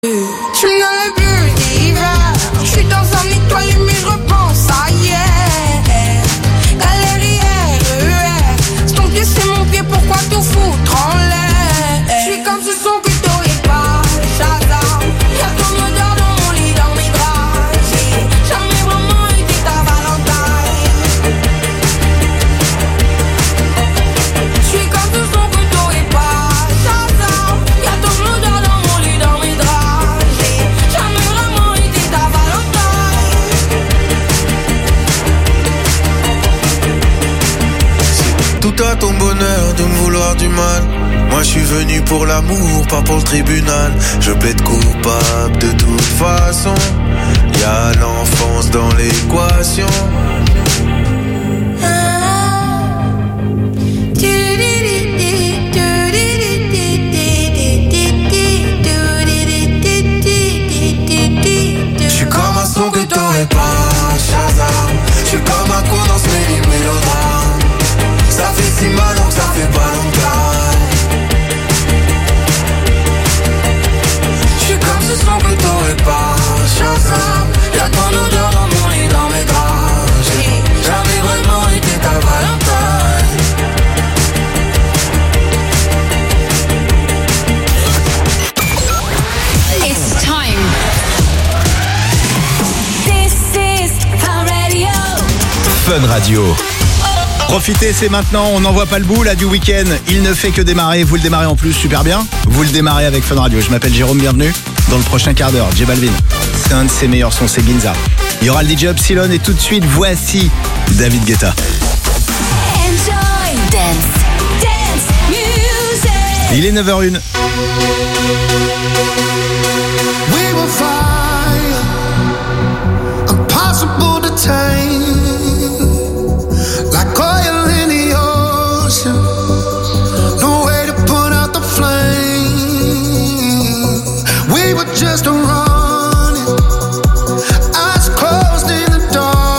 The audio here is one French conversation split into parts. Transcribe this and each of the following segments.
Je suis dans le bulle d'hiver, je suis dans un étoile mais je repense à hier. Galérière, c'est ton pied, c'est mon pied, pourquoi tout foutre en l'air? Je suis comme ce son que t'aurais pas, Shazam. Y'a ton odeur dans mon lit, dans mes draps. J'ai jamais vraiment été ta Valentine. Je suis comme ce son que t'aurais pas, Shazam. Y'a ton odeur dans mon lit, dans mes draps. Tout à ton bonheur de me vouloir du mal. Moi je suis venu pour l'amour, pas pour le tribunal. Je plaide coupable de toute façon. Y'a l'enfance dans l'équation. Je suis comme un son que t'aurais pas, Shazam. Je suis comme un con dans ce mélodrame. Ça fait si mal donc ça fait pas longtemps. J'suis comme ce son que t'aurais pas, Shazam. Y'a ton odeur dans mon lit, dans mes draps. J'ai jamais vraiment été ta Valentine. It's time. This is Fun Radio. Fun Radio. Profitez, c'est maintenant, on n'en voit pas le bout là du week-end. Il ne fait que démarrer, vous le démarrez en plus super bien. Vous le démarrez avec Fun Radio. Je m'appelle Jérôme, bienvenue. Dans le prochain quart d'heure, J Balvin. C'est un de ses meilleurs sons, c'est Ginza. Il y aura le DJ Upsilon et tout de suite, voici David Guetta. Enjoy dance music. Il est 9h01. We will fire, impossible to tame. Like oil in the ocean, no way to put out the flame. We were just running, eyes closed in the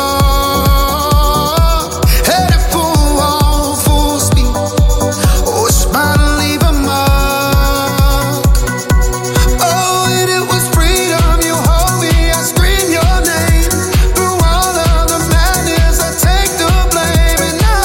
dark, headed for full speed. Oh, a smile leave a mark. Oh, and it was freedom. You hold me, I scream your name. Through all of the madness, I take the blame.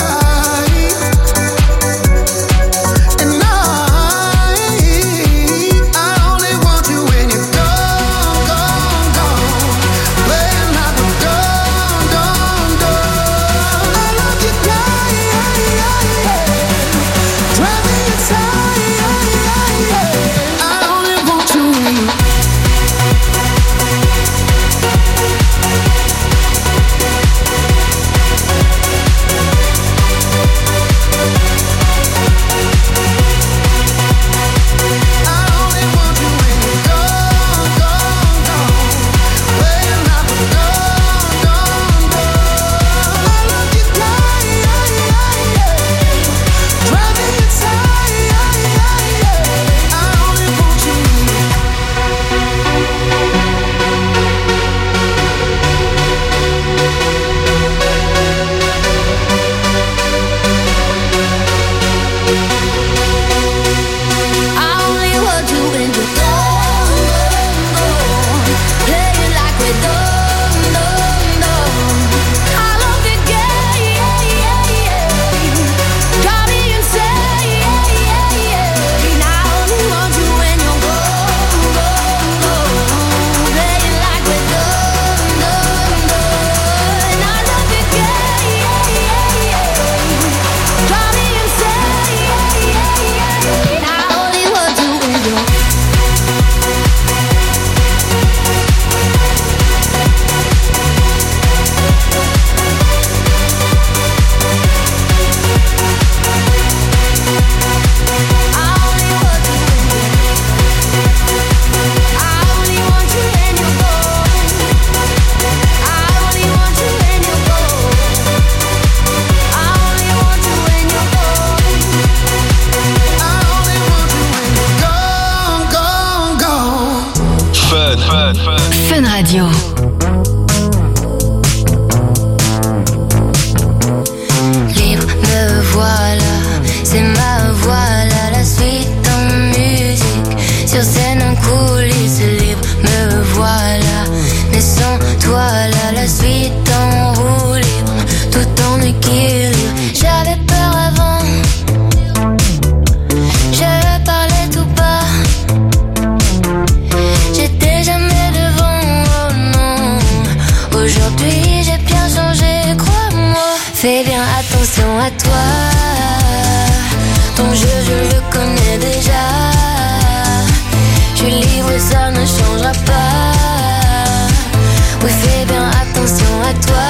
Fun Radio. Libre, me voilà, c'est ma voix là, la suite en musique. Sur scène en coulisses, libre. toi. Ton jeu je le connais déjà. Je livre, ça ne changera pas. Oui, fais bien attention à toi.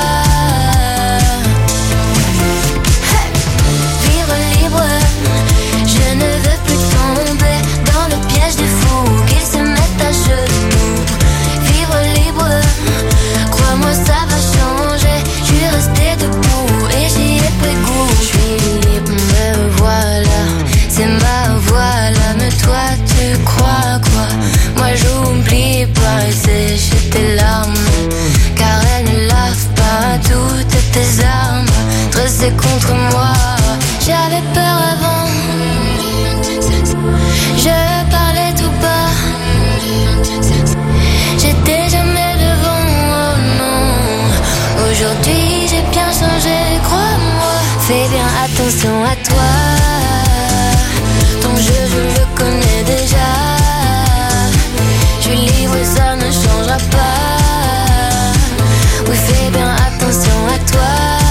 Vivre libre, je ne veux plus tomber dans le piège des fous qui se mettent à genoux. Vivre libre, crois-moi ça va changer. Je suis restée debout et j'y ai pris goût. Je suis libre, me voilà, c'est ma voix là. Mais toi tu crois quoi? Moi j'oublie pas et sécher tes larmes, car elles ne lavent pas toutes tes armes dressées contre moi. J'avais peur avant, je parlais tout bas, j'étais jamais devant, oh non. Aujourd'hui j'ai bien changé, crois-moi. Fais bien attention à toi. Ton jeu je le connais déjà. Je livre, ça ne changera pas. Oui, fais bien attention à toi.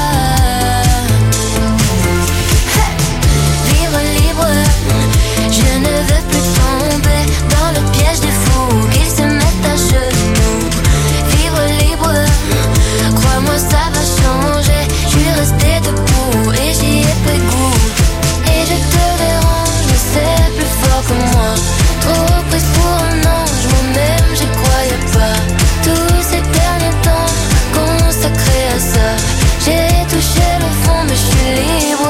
Vivre libre, je ne veux plus tomber dans le piège des fous qui se mettent à genoux. Vivre libre, crois-moi ça va changer. Je suis restée debout et j'y ai pris goût. Et je te dérange, mais c'est plus fort que moi. Trop prise pour un ange, moi-même j'y croyais pas. Tous ces derniers temps consacrés à ça, j'ai touché le fond mais je suis libre.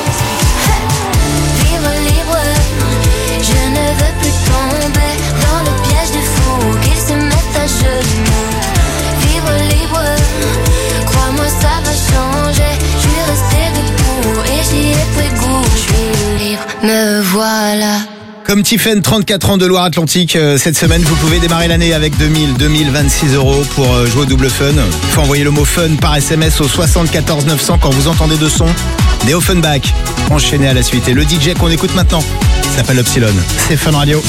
Vivre libre, je ne veux plus tomber dans le piège des fous qui se mettent à genoux. Vivre libre, crois-moi ça va changer. Je suis restée debout et j'y ai pris goût. Je suis libre, me voilà. Comme Tiffen, 34 ans de Loire-Atlantique, cette semaine, vous pouvez démarrer l'année avec 2026 € pour jouer au double fun. Il faut envoyer le mot fun par SMS au 74 900 quand vous entendez de son des Offenbach. Enchaînez à la suite. Et le DJ qu'on écoute maintenant s'appelle Upsilon. C'est Fun Radio.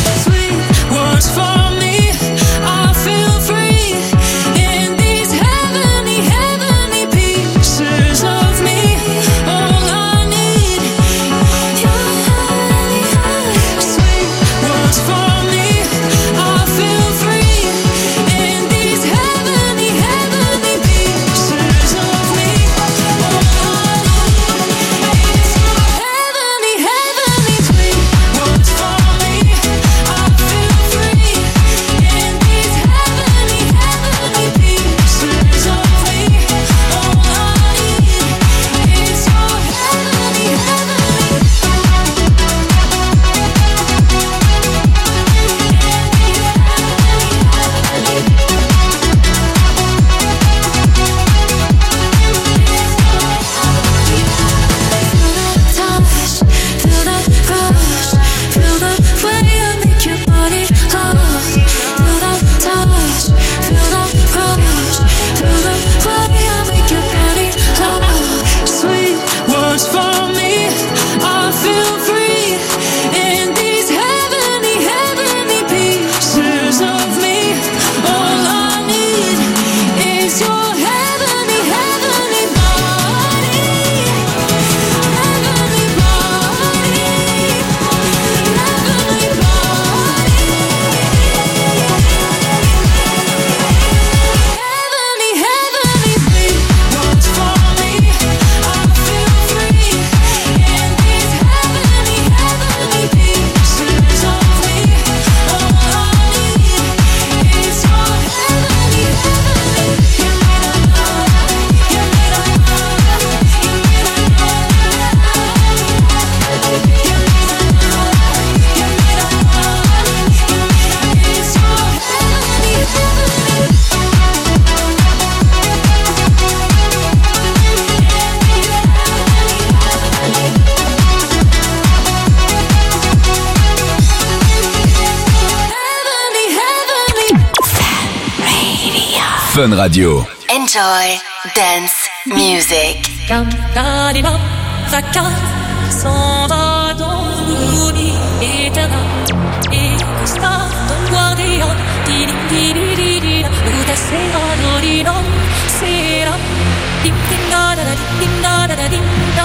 Fun Radio. Enjoy dance music. Cantarina, fracas, s'en va dans l'oubli éternel. Et questa ton guardian, di di di di di, uta sera dorino, sera, dim dim da da da dim da da da dim da di da.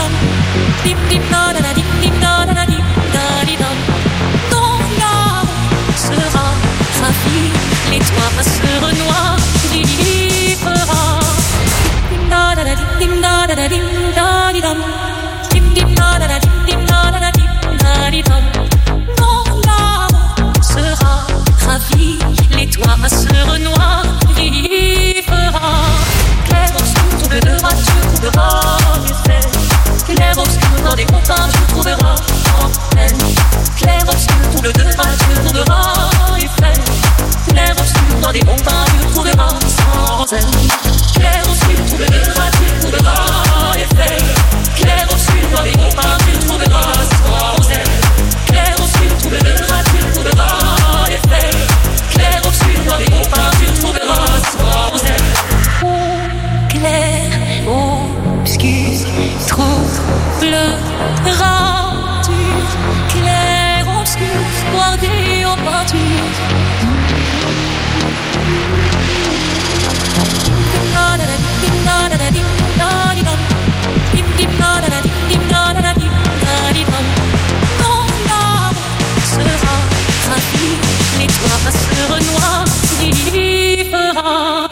Et toi, ma sœur noire, vivra. Dim da da da dim da da da dim da di dam. Dim da da da dim da da da dim da di dam. Ton âme sera ravie. Et toi, ma sœur noire, vivra. Clair obscur, trouble de rats, tu trouveras mes faits. Clair obscur, dans des comptins, tu trouveras en peine. Clair obscur, trouble de rats, tu trouveras mes faits. Clair obscur, dans des montagnes, tu trouveras sans elle. Clair obscur, trouble de rats, tu trouveras les faits. Clair obscur, dans des montagnes, tu trouveras sans elle. Clair obscur, trouble de rats, tu trouveras les faits. Clair obscur, dans des montagnes, tu trouveras sans elle. Clair obscur, trouveras-tu. Clair obscur, guardé en peinture. Ton âme sera ravie, et toi, ma sœur noire, vivra.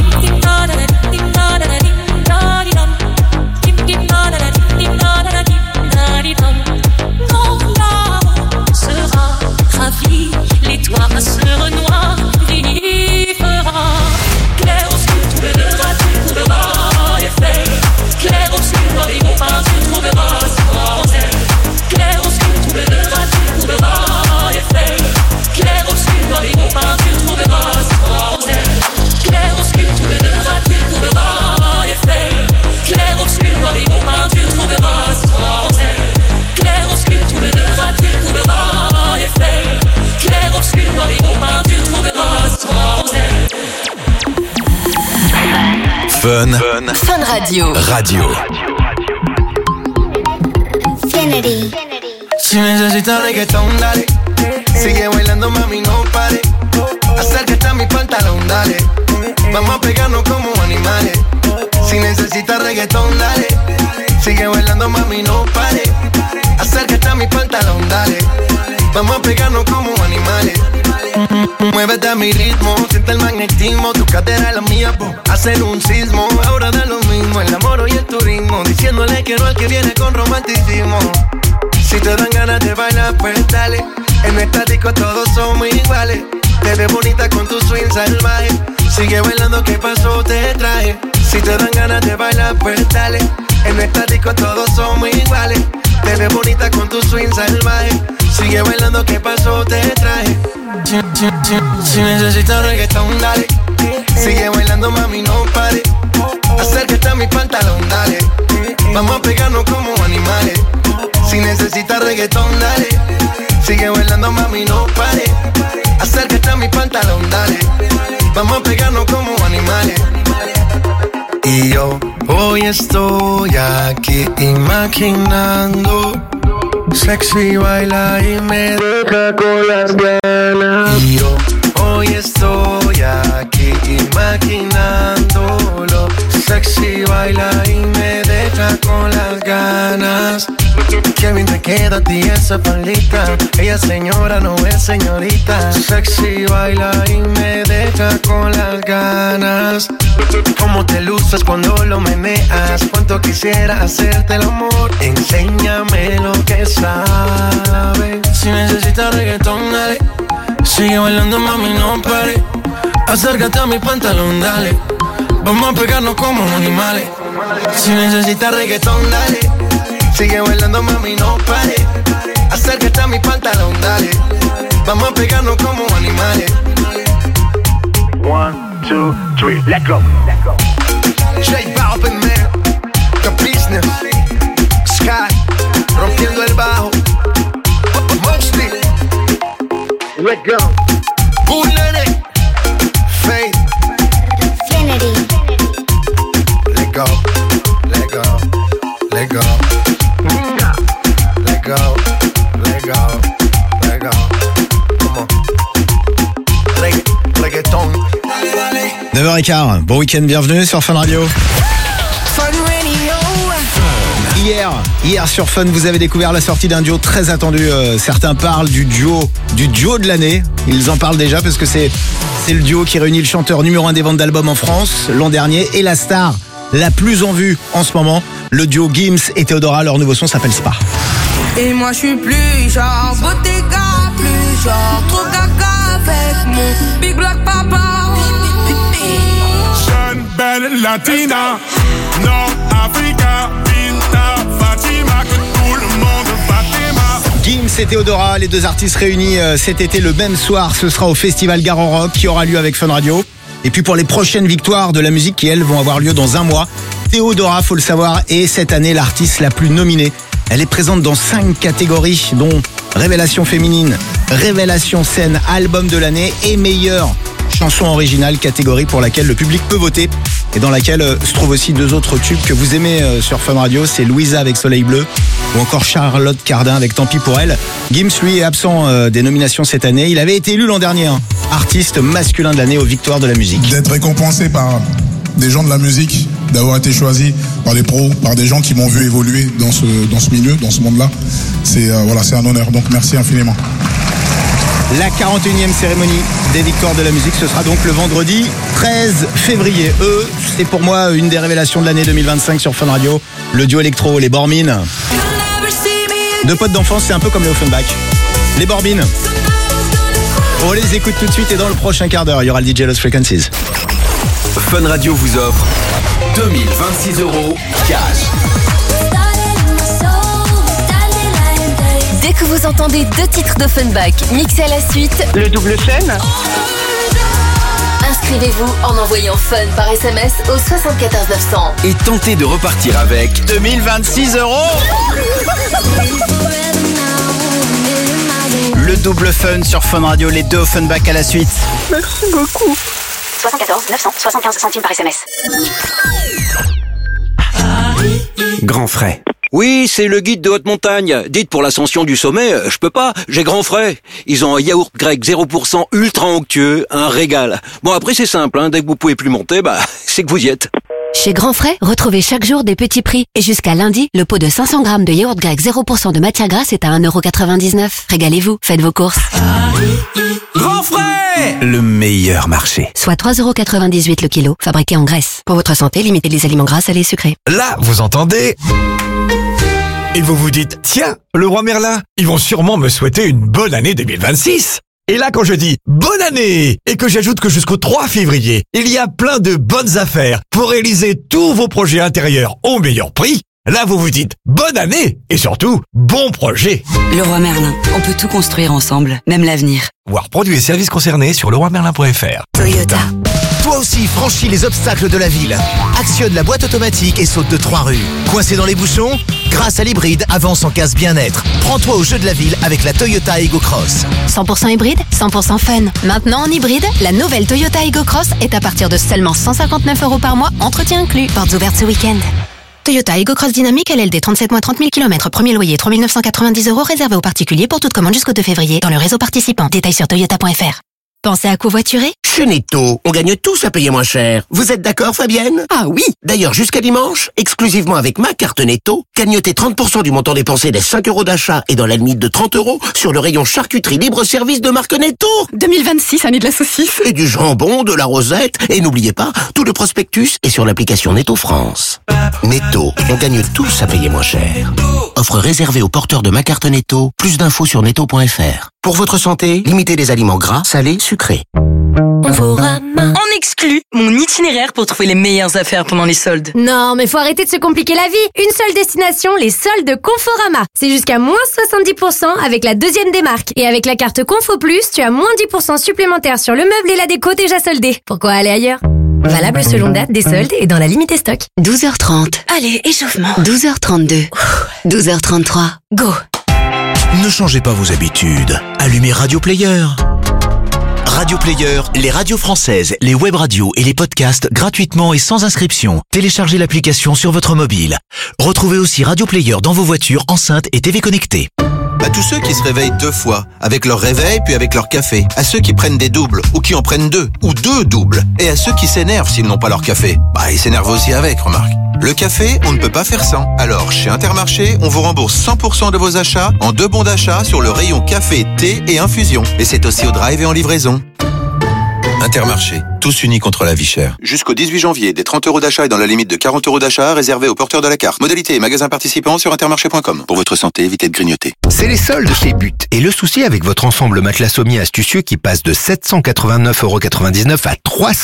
Ton âme sera ravie, et toi, ma sœur noire, vivra. Clair obscur, trouble de rats, tu trouveras les faits. Clair obscur, dans les confins, tu trouveras sans elle. Clair obscur, trouble de rats, tu trouveras les faits. Clair obscur, dans les confins, tu trouveras sans elle. Clair obscur, trouble de rats, tu trouveras les faits. Clair obscur, dans les confins, tu trouveras sans elle. Clair obscur, trouble de rats, tu trouveras les faits. Clair obscur, dans les confins, tu trouveras sans elle. Fun Radio. Infinity. Si necesitas reggaetón, dale. Sigue bailando, mami, no pare. Acércate a mi pantalón, dale. Vamos a pegarnos como animales. Si necesitas reggaetón, dale. Sigue bailando, mami, no pare. Acércate a mi pantalón, dale. Vamos a pegarnos como animales. Muévete a mi ritmo, siente el magnetismo. Tu cadera es la mía, hacen un sismo. Ahora da lo mismo, el amor y el turismo. Diciéndole quiero al que viene con romanticismo. Si te dan ganas de bailar, pues dale. En esta disco todos somos iguales. Te ves bonita con tu swing salvaje. Sigue bailando, ¿qué pasó? Te traje. Si te dan ganas de bailar, pues dale. En esta disco todos somos iguales. Te ves bonita con tu swing salvaje. Sigue bailando, ¿qué pasó? Te traje. Si necesitas reggaetón, dale. Sigue bailando, mami, no pare. Acércate a mi pantalón, dale. Vamos a pegarnos como animales. Si necesitas reggaetón, dale. Sigue bailando, mami, no pare. Acércate a mi pantalón, dale. Vamos a pegarnos como animales. Y yo hoy estoy aquí imaginando. Sexy baila y me deja con las ganas. Y yo hoy estoy aquí imaginándolo. Sexy baila y me deja con las ganas. Qué bien te queda a ti esa faldita. Ella señora, no es señorita. Sexy baila y me deja con las ganas. Cómo te luces cuando lo meneas. Cuánto quisiera hacerte el amor. Enséñame lo que sabes. Si necesitas reggaetón, dale. Sigue bailando, mami, no pare. Acércate a mi pantalón, dale. Vamos a pegarnos como animales. Si necesitas reggaetón, dale. Sigue bailando, mami, no pare. Acércate a mi pantalón, dale. Vamos a pegarnos como animales. 1, 2, 3, let's go. J Balvin, man. The business. Sky. Rompiendo el bajo. Mostly. Let's go. Bullet. Faith. Infinity. Let go. Let go. Let go. Let go. Let go. Let go. Come on. Reggaeton. 9h15, bon week-end, bienvenue sur Fun Radio. Hier sur Fun, vous avez découvert la sortie d'un duo très attendu. Certains parlent du duo de l'année. Ils en parlent déjà parce que c'est le duo qui réunit le chanteur numéro 1 des ventes d'albums en France l'an dernier et la star la plus en vue en ce moment. Le duo Gims et Theodora, leur nouveau son s'appelle Spa. Et moi je suis plus genre Bottega, plus genre trop caca avec mon big black papa. Jeune, belle latina, nord-africa, Pinta, Fatima, que tout le monde va t'aimer. Gims et Theodora, les deux artistes réunis cet été le même soir, ce sera au Festival Gare en Rock qui aura lieu avec Fun Radio. Et puis pour les prochaines victoires de la musique qui elles vont avoir lieu dans un mois, Theodora, faut le savoir, est cette année l'artiste la plus nominée. Elle est présente dans 5 catégories, dont Révélation féminine, Révélation scène, album de l'année et meilleure chanson originale, catégorie pour laquelle le public peut voter et dans laquelle se trouvent aussi 2 autres tubes que vous aimez sur Fun Radio, c'est Louisa avec Soleil Bleu ou encore Charlotte Cardin avec Tant pis pour elle. Gims, lui, est absent des nominations cette année. Il avait été élu l'an dernier, artiste masculin de l'année aux victoires de la musique. D'être récompensé par des gens de la musique, d'avoir été choisi par les pros, par des gens qui m'ont vu évoluer dans ce milieu, dans ce monde-là, c'est un honneur. Donc merci infiniment. La 41e cérémonie des victoires de la musique, ce sera donc le vendredi 13 février. C'est pour moi une des révélations de l'année 2025 sur Fun Radio. Le duo électro, les Bormines. 2 potes d'enfance, c'est un peu comme les Offenbach. Les Bormines. On les écoute tout de suite et dans le prochain quart d'heure, il y aura le DJ Lost Frequencies. Fun Radio vous offre 2026 € cash. Dès que vous entendez 2 titres d'Offenbach mixés à la suite, le double fun. Inscrivez-vous en envoyant Fun par SMS au 74 900. Et tentez de repartir avec 2026 €. Le double fun sur Fun Radio, les 2 Offenbach à la suite. Merci beaucoup. 74 975 centimes par SMS. Grand frais. Oui, c'est le guide de haute montagne. Dites pour l'ascension du sommet, je peux pas, j'ai grand frais. Ils ont un yaourt grec 0% ultra onctueux, un régal. Bon après c'est simple, dès que vous pouvez plus monter, c'est que vous y êtes. Chez Grand Frais, retrouvez chaque jour des petits prix. Et jusqu'à lundi, le pot de 500 grammes de yaourt grec 0% de matière grasse est à 1,99 €. Régalez-vous, faites vos courses. Grand frais, le meilleur marché. Soit 3,98 € le kilo, fabriqué en Grèce. Pour votre santé, limitez les aliments gras, salés et sucrés. Là, vous entendez? Et vous vous dites, tiens, le roi Merlin, ils vont sûrement me souhaiter une bonne année 2026. Et là, quand je dis bonne année et que j'ajoute que jusqu'au 3 février, il y a plein de bonnes affaires pour réaliser tous vos projets intérieurs au meilleur prix, là, vous vous dites bonne année et surtout bon projet. Le roi Merlin, on peut tout construire ensemble, même l'avenir. Voir produits et services concernés sur leroimerlin.fr. Toyota. Toi aussi, franchis les obstacles de la ville. Actionne la boîte automatique et saute de 3 rues. Coincé dans les bouchons? Grâce à l'hybride, avance en casse bien-être. Prends-toi au jeu de la ville avec la Toyota Ego Cross. 100% hybride, 100% fun. Maintenant en hybride, la nouvelle Toyota Ego Cross est à partir de seulement 159 € par mois, entretien inclus. Portes ouvertes ce week-end. Toyota Ego Cross Dynamique LLD 37 mois 30 000 km, premier loyer 3 990 € réservé aux particuliers pour toute commande jusqu'au 2 février dans le réseau participant. Détails sur toyota.fr. Pensez à covoiturer? Chez Netto, on gagne tous à payer moins cher. Vous êtes d'accord, Fabienne? Ah oui! D'ailleurs, jusqu'à dimanche, exclusivement avec ma carte Netto, gagnotez 30% du montant dépensé des 5 € d'achat et dans la limite de 30 € sur le rayon charcuterie libre-service de marque Netto. 2026, année de la saucisse. Et du jambon, de la rosette. Et n'oubliez pas, tout le prospectus est sur l'application Netto France. Netto, on gagne tous à payer moins cher. Offre réservée aux porteurs de ma carte Netto. Plus d'infos sur netto.fr. Pour votre santé, limitez les aliments gras, salés, sucrés. En exclut mon itinéraire pour trouver les meilleures affaires pendant les soldes. Non, mais faut arrêter de se compliquer la vie. Une seule destination, les soldes Conforama. C'est jusqu'à moins 70% avec la 2e des marques. Et avec la carte Confo Plus, tu as moins 10% supplémentaires sur le meuble et la déco déjà soldés. Pourquoi aller ailleurs? Valable selon date des soldes et dans la limite stock. 12h30. Allez, échauffement. 12h32. 12h33. Go. Ne changez pas vos habitudes. Allumez Radio Player. Radio Player, les radios françaises, les web radios et les podcasts gratuitement et sans inscription. Téléchargez l'application sur votre mobile. Retrouvez aussi Radio Player dans vos voitures, enceintes et TV connectées. À tous ceux qui se réveillent 2 fois, avec leur réveil puis avec leur café. À ceux qui prennent des doubles ou qui en prennent 2 ou 2 doubles. Et à ceux qui s'énervent s'ils n'ont pas leur café. Ils s'énervent aussi avec, remarque. Le café, on ne peut pas faire sans. Alors, chez Intermarché, on vous rembourse 100% de vos achats en 2 bons d'achat sur le rayon café, thé et infusion. Et c'est aussi au drive et en livraison. Intermarché, tous unis contre la vie chère. Jusqu'au 18 janvier, des 30 € d'achat et dans la limite de 40 € d'achat réservés aux porteurs de la carte. Modalité et magasins participants sur intermarché.com. Pour votre santé, évitez de grignoter. C'est les soldes chez But. Et le souci avec votre ensemble matelas sommier astucieux qui passe de 789,99 € à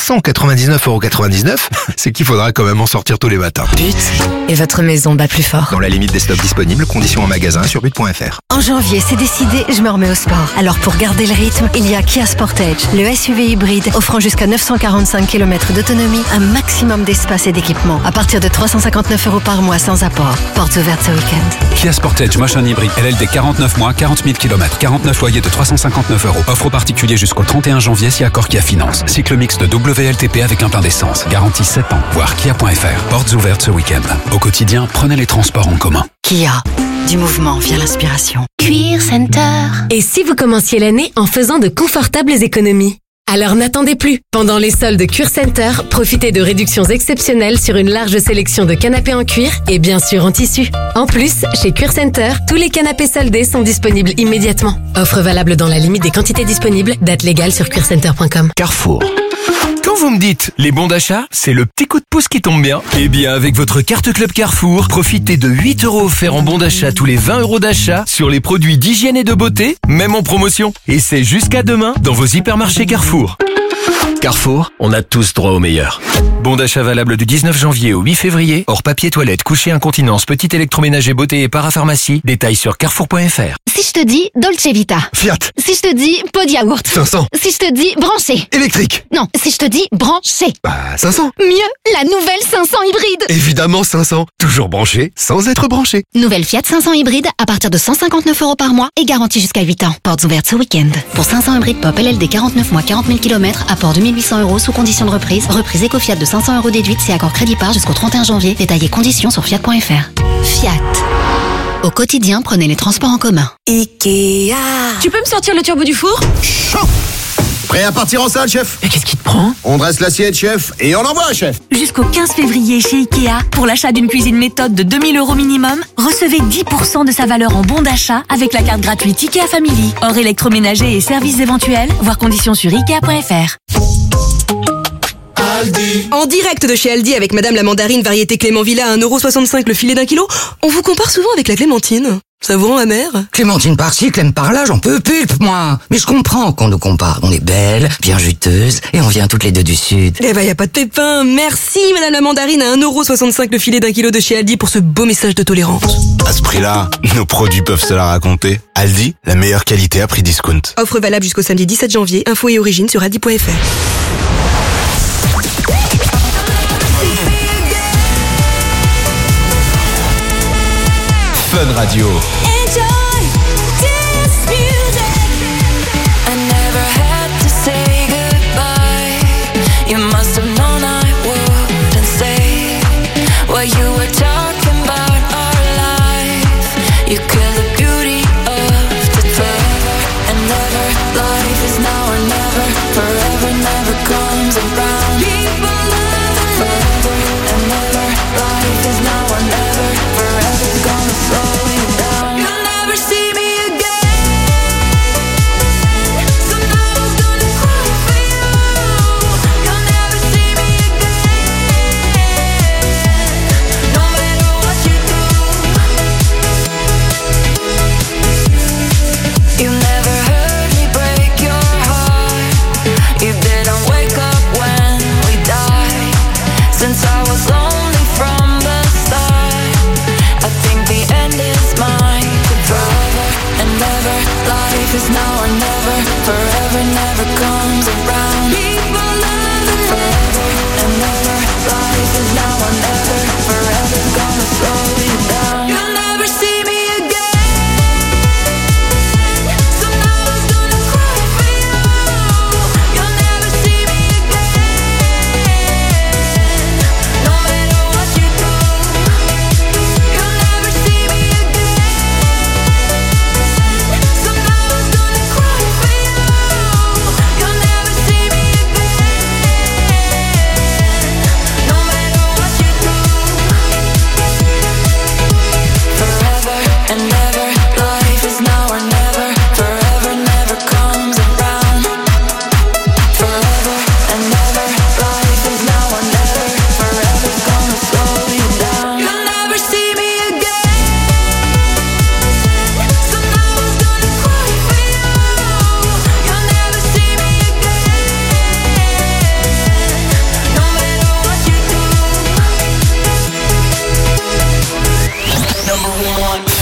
399,99 €, c'est qu'il faudra quand même en sortir tous les matins. But. Et votre maison bat plus fort. Dans la limite des stocks disponibles, conditions en magasin sur but.fr. En janvier, c'est décidé, je me remets au sport. Alors pour garder le rythme, il y a Kia Sportage, le SUV hybride offrant jusqu'à 945 km d'autonomie, un maximum d'espace et d'équipement. À partir de 359 € par mois sans apport. Portes ouvertes ce week-end. Kia Sportage Motion Hybride LLD 49 mois, 40 000 km, 49 loyers de 359 €. Offre aux particuliers jusqu'au 31 janvier si accord Kia Finance. Cycle mixte WLTP avec un plein d'essence. Garantie 7 ans. Voir kia.fr. Portes ouvertes ce week-end. Au quotidien, prenez les transports en commun. Kia. Du mouvement via l'inspiration. Cuir Center. Et si vous commenciez l'année en faisant de confortables économies? Alors n'attendez plus. Pendant les soldes Cuir Center, profitez de réductions exceptionnelles sur une large sélection de canapés en cuir et bien sûr en tissu. En plus, chez Cuir Center, tous les canapés soldés sont disponibles immédiatement. Offre valable dans la limite des quantités disponibles. Date légale sur cuircenter.com. Carrefour. Quand vous me dites les bons d'achat, c'est le petit coup de pouce qui tombe bien. Eh bien, avec votre carte Club Carrefour, profitez de 8 € offerts en bons d'achat tous les 20 € d'achat sur les produits d'hygiène et de beauté, même en promotion. Et c'est jusqu'à demain dans vos hypermarchés Carrefour. Carrefour, on a tous droit au meilleur. Bon d'achat valable du 19 janvier au 8 février, hors papier toilette, coucher incontinence, petit électroménager beauté et parapharmacie. Détails sur carrefour.fr. Si je te dis Dolce Vita. Fiat. Si je te dis pot de yaourt. 500. Si je te dis branché. Électrique. Non, si je te dis branché. 500. Mieux, la nouvelle 500 hybride. Évidemment 500. Toujours branché, sans être branché. Nouvelle Fiat 500 hybride à partir de 159 € par mois et garantie jusqu'à 8 ans. Portes ouvertes ce week-end. Pour 500 hybride pop LLD 49 mois, 40 000 km, apport 2800 € sous condition de reprise. Reprise éco-Fiat de 500 € déduite, c'est accord crédit par jusqu'au 31 janvier. Détaillés conditions sur fiat.fr. Fiat. Au quotidien, prenez les transports en commun. Ikea. Tu peux me sortir le turbo du four? Chaud. Prêt à partir en salle, chef? Mais qu'est-ce qui te prend? On dresse l'assiette, chef, et on envoie, chef. Jusqu'au 15 février chez Ikea, pour l'achat d'une cuisine méthode de 2000 € minimum, recevez 10% de sa valeur en bon d'achat avec la carte gratuite Ikea Family. Hors électroménager et services éventuels, voir conditions sur Ikea.fr. En direct de chez Aldi avec Madame la Mandarine variété Clément Villa à 1,65 € le filet d'1 kilo, on vous compare souvent avec la clémentine. Ça vous rend amer? Clémentine par-ci, Clem par-là, j'en peux pulpe, moi. Mais je comprends qu'on nous compare. On est belle, bien juteuse, et on vient toutes les deux du Sud. Eh ben, y a pas de pépin. Merci, Madame la Mandarine, à 1,65 € le filet d'1 kilo de chez Aldi pour ce beau message de tolérance. À ce prix-là, nos produits peuvent se la raconter. Aldi, la meilleure qualité à prix discount. Offre valable jusqu'au samedi 17 janvier. Info et origine sur aldi.fr. Fun Radio.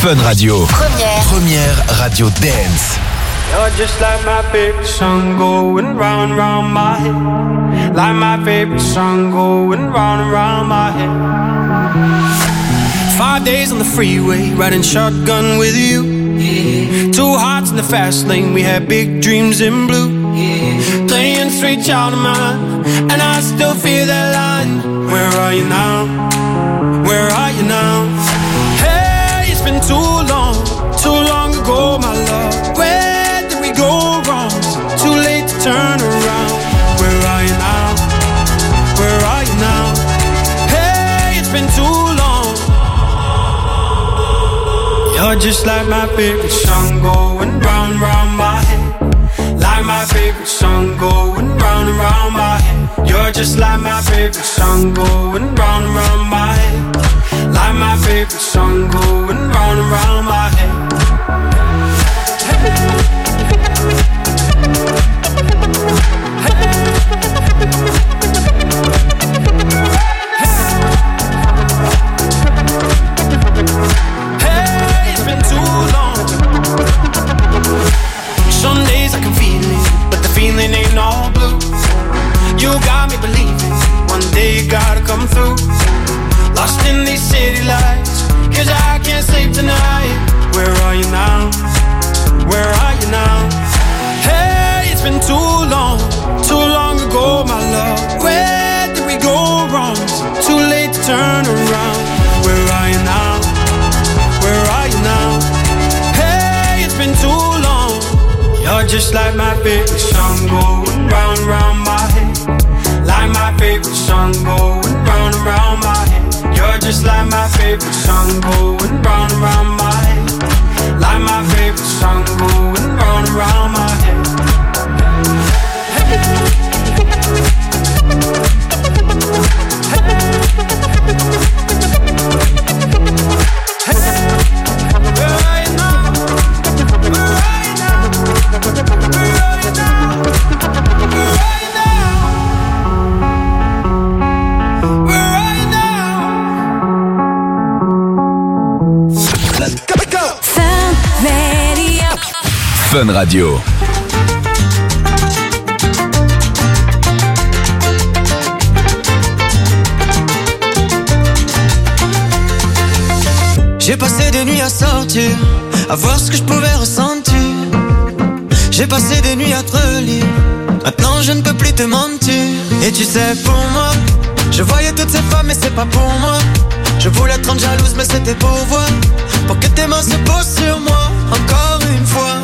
Fun Radio. Première radio dance. You're just like my favorite song going round and round my head. Like my favorite song going round and round my head. 5 days on the freeway, riding shotgun with you. Yeah. 2 hearts in the fast lane, we had big dreams in blue. Yeah. Playing sweet child of mine, and I still feel that line. Where are you now? Where are you now? Hey, it's been too long ago, my love. Where did we go wrong? Too late to turn around. Where are you now? Where are you now? Hey, it's been too long. You're just like my favorite song going round and round my head. Like my favorite song going round and round my head. You're just like my favorite song going round and round my head. Like my favorite song going round and round my head. Hey, it's been too long. Some days I can feel it, but the feeling ain't all blue. You got me believing one day you gotta come through. Lost in these city lights, 'cause I can't sleep tonight. Where are you now? Where are you now? Hey, it's been too long ago, my love. Where did we go wrong? Too late to turn around. Where are you now? Where are you now? Hey, it's been too long. You're just like my favorite song going round and round my head. Like my favorite song going round and round my head. You're just like my favorite song going round and round my head. Like my favorite song going round and round my head. Fun Radio. J'ai passé des nuits à sortir, à voir ce que je pouvais ressentir. J'ai passé des nuits à te relire, maintenant je ne peux plus te mentir. Et tu sais, pour moi, je voyais toutes ces femmes mais c'est pas pour moi. Je voulais te rendre jalouse mais c'était pour voir, pour que tes mains se posent sur moi, encore une fois.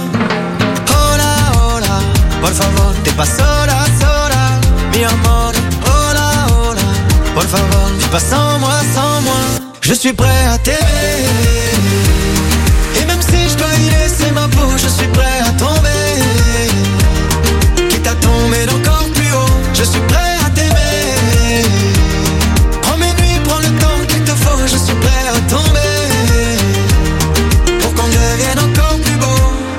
Por favor, te pas sola, sola, mi amor. Hola, hola, por favor, vis pas sans moi, sans moi. Je suis prêt à t'aimer, et même si je dois y laisser ma peau, je suis prêt à tomber, quitte à tomber d'encore plus haut. Je suis prêt à t'aimer. Prends mes nuits, prends le temps qu'il te faut. Je suis prêt à tomber, pour qu'on devienne encore plus beau.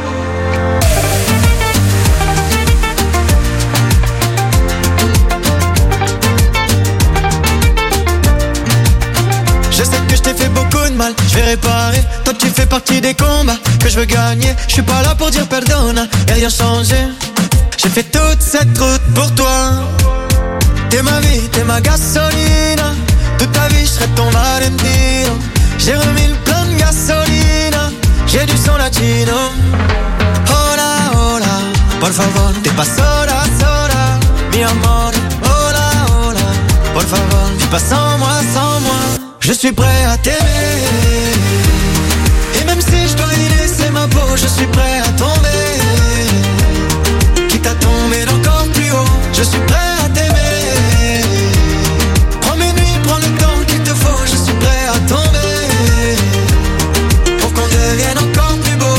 Je sais que je t'ai fait beaucoup de mal, je vais réparer. Toi tu fais partie des combats que je veux gagner. Je suis pas là pour dire perdona et rien changer. J'ai fait toute cette route pour toi. T'es ma vie, t'es ma gasolina. Toute ta vie je serai ton Valentino. J'ai remis le plein de gasolina. J'ai du son latino. Hola, hola, por favor, te pas sola, sola, mi amor. Hola, hola, por favor, vis pas sans moi, sans moi. Je suis prêt à t'aimer, et même si je dois y laisser ma peau, je suis prêt à tomber, quitte à tomber d'encore plus haut. Je suis prêt à t'aimer. Prends mes nuits, prends le temps qu'il te faut. Je suis prêt à tomber, pour qu'on devienne encore plus beau.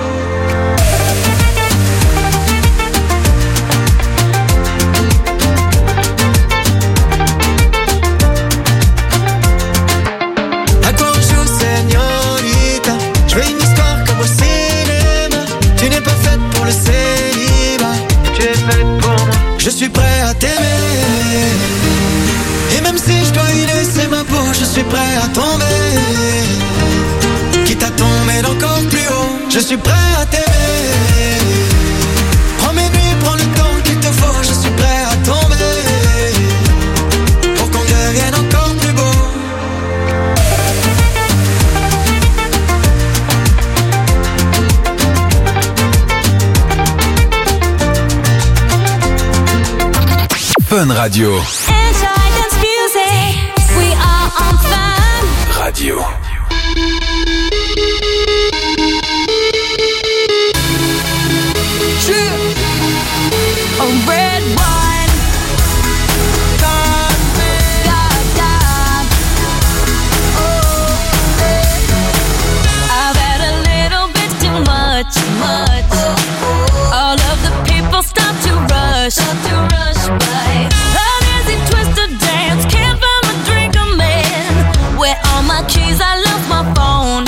Je suis prêt à t'aimer, et même si je dois y laisser ma peau, je suis prêt à tomber, quitte à tomber suis prêt à t'aimer. Prends mes nuits, prends le temps qu'il te faut, je suis prêt à tomber pour qu'on devienne encore plus beau. Fun Radio. Radio. A red wine, God, God. Oh, I've had a little bit too much. All of the people start to rush by. An easy twisted dance, can't find my drink, I'm in. Where are my keys? I lost my phone.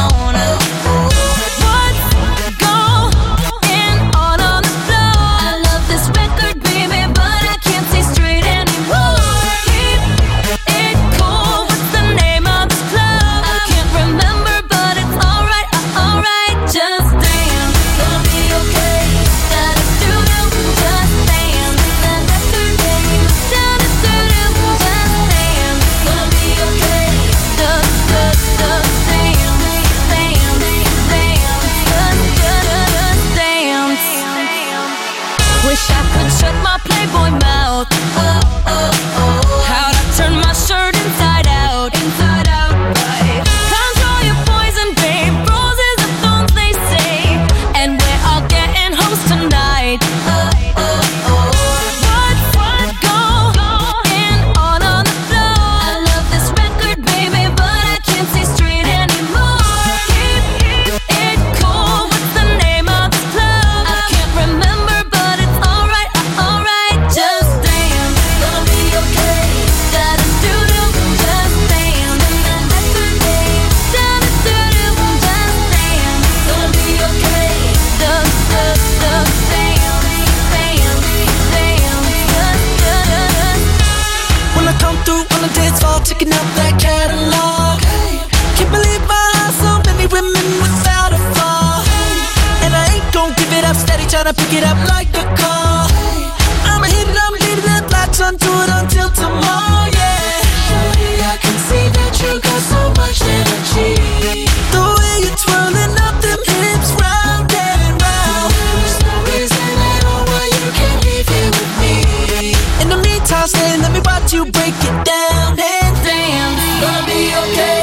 Tryna pick it up like a call. I'ma hit it, I'ma leave it, latch onto it until tomorrow, yeah. Shorty, I can see that you got so much energy. The way you're twirling up them hips round and round. There's no reason at all why you can't leave here with me. In the meantime, stay, let me watch you break it down and dance. Gonna be okay.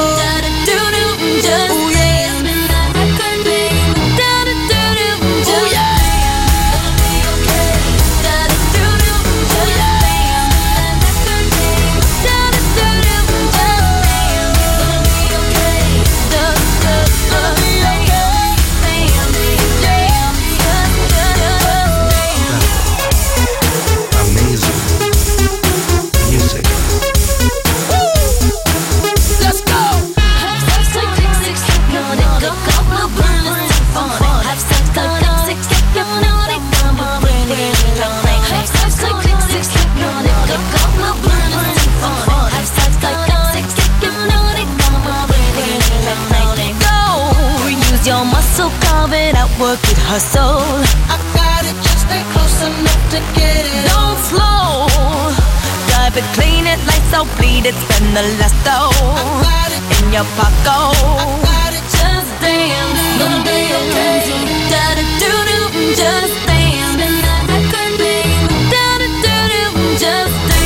Just work it, hustle. I got it, just stay close enough to get it. Don't slow. Drive it, clean it, lights out, bleed it, spend the last dough. I got it in your pocket. I got it, just dance. Gonna be okay. Da-da-do-do, just dance. That could be. Da-da-do-do, just dance.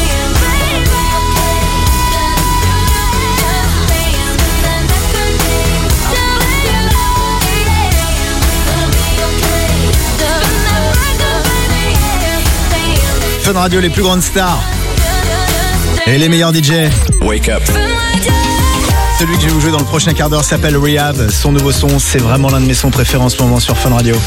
Fun Radio, les plus grandes stars et les meilleurs DJ. Wake up. Celui que je vais vous jouer dans le prochain quart d'heure s'appelle Rehab. Son nouveau son, c'est vraiment l'un de mes sons préférés en ce moment sur Fun Radio.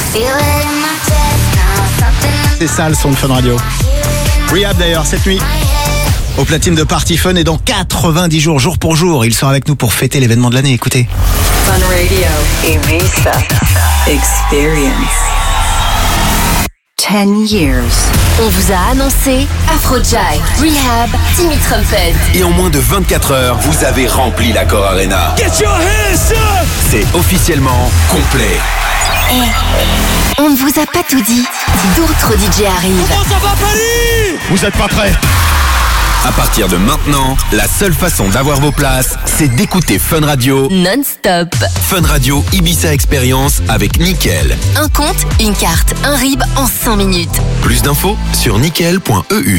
C'est ça le son de Fun Radio. Rehab d'ailleurs, cette nuit au platine de Party Fun, et dans 90 jours, jour pour jour, il sera avec nous pour fêter l'événement de l'année. Écoutez. Fun Radio, Ibiza Experience. 10 years. On vous a annoncé Afrojack, Rehab, Timmy Trumpet. Et en moins de 24 heures, vous avez rempli l'Accor Arena. Get your hands up! C'est officiellement complet. On ne vous a pas tout dit. D'autres DJ arrivent. Comment ça va, Paris? Vous êtes pas prêts? À partir de maintenant, la seule façon d'avoir vos places, c'est d'écouter Fun Radio Non-stop. Fun Radio Ibiza Experience avec Nickel. Un compte, une carte, un RIB en 5 minutes. Plus d'infos sur nickel.eu.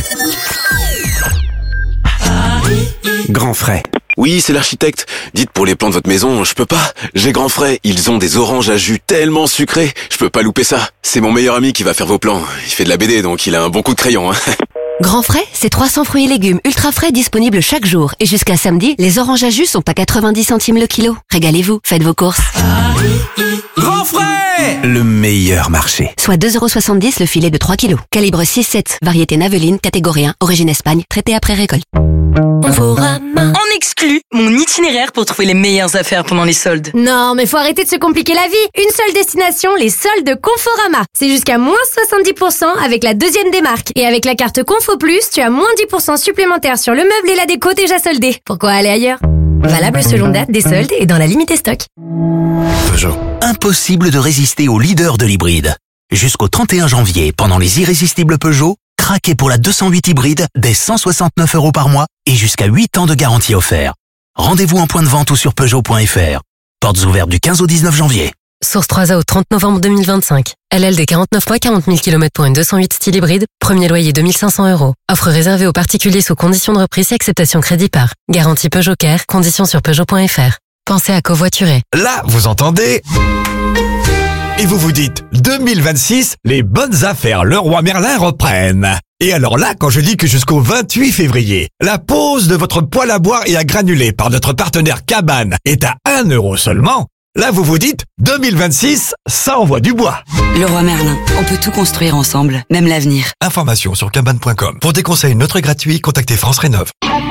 Grand frais. Oui, c'est l'architecte. Dites, pour les plans de votre maison, je peux pas. J'ai grand frais. Ils ont des oranges à jus tellement sucrés. Je peux pas louper ça. C'est mon meilleur ami qui va faire vos plans. Il fait de la BD, donc il a un bon coup de crayon. Grand frais, c'est 300 fruits et légumes ultra frais disponibles chaque jour. Et jusqu'à samedi, les oranges à jus sont à 90 centimes le kilo. Régalez-vous, faites vos courses. Grand frais! Le meilleur marché. Soit 2,70€ le filet de 3 kilos. Calibre 6-7, variété Naveline, catégorie 1, origine Espagne, traité après récolte. En exclut mon itinéraire pour trouver les meilleures affaires pendant les soldes. Non, mais faut arrêter de se compliquer la vie. Une seule destination, les soldes Conforama. C'est jusqu'à moins 70% avec la deuxième démarque. Et avec la carte Confo Plus, tu as moins 10% supplémentaires sur le meuble et la déco déjà soldés. Pourquoi aller ailleurs? Valable selon date des soldes et dans la limite des stocks. Peugeot. Impossible de résister au leader de l'hybride. Jusqu'au 31 janvier, pendant les irrésistibles Peugeot, craquez pour la 208 hybride dès 169 € par mois et jusqu'à 8 ans de garantie offert. Rendez-vous en point de vente ou sur Peugeot.fr. Portes ouvertes du 15 au 19 janvier. Source 3A au 30 novembre 2025. LLD 49 mois, 40 000 km pour une 208 style hybride. Premier loyer 2500 €. Offre réservée aux particuliers sous conditions de reprise et acceptation crédit par. Garantie Peugeot Care. Conditions sur Peugeot.fr. Pensez à covoiturer. Là, vous entendez? Et vous vous dites, 2026, les bonnes affaires Leroy Merlin reprennent. Et alors là, quand je dis que jusqu'au 28 février, la pose de votre poêle à boire et à granulés par notre partenaire Cabane est à 1 € seulement, là vous vous dites, 2026, ça envoie du bois. Leroy Merlin, on peut tout construire ensemble, même l'avenir. Information sur cabane.com. Pour des conseils neutres et gratuits, contactez France Rénov'.